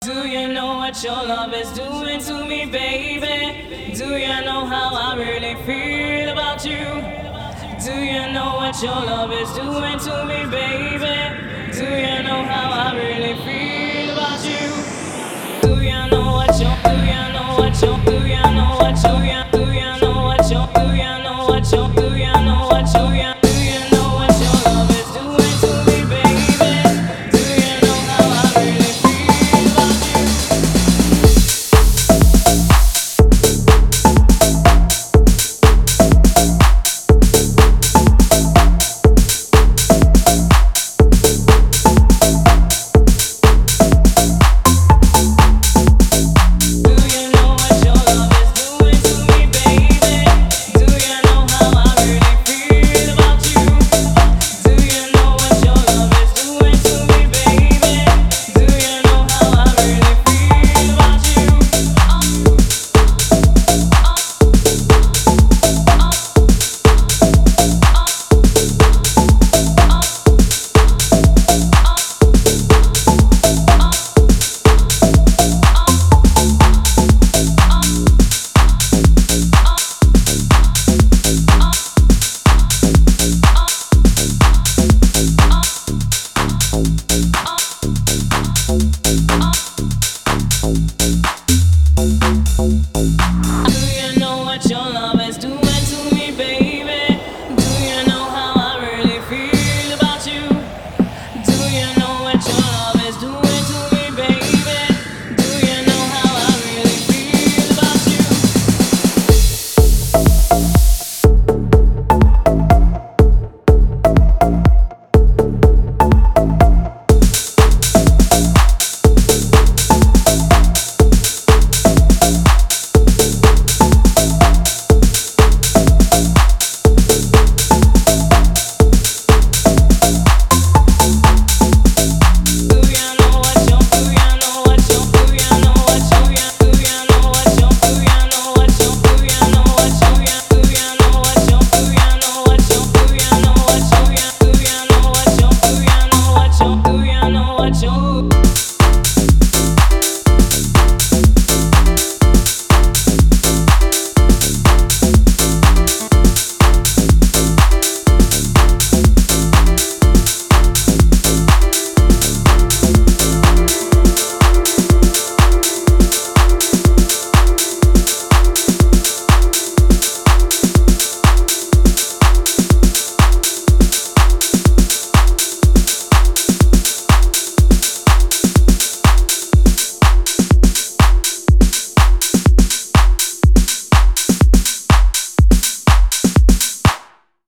Do you know what your love is doing to me, baby? Do you know how I really feel about you? Do you know what your love is doing to me, baby? Do you know how I really feel?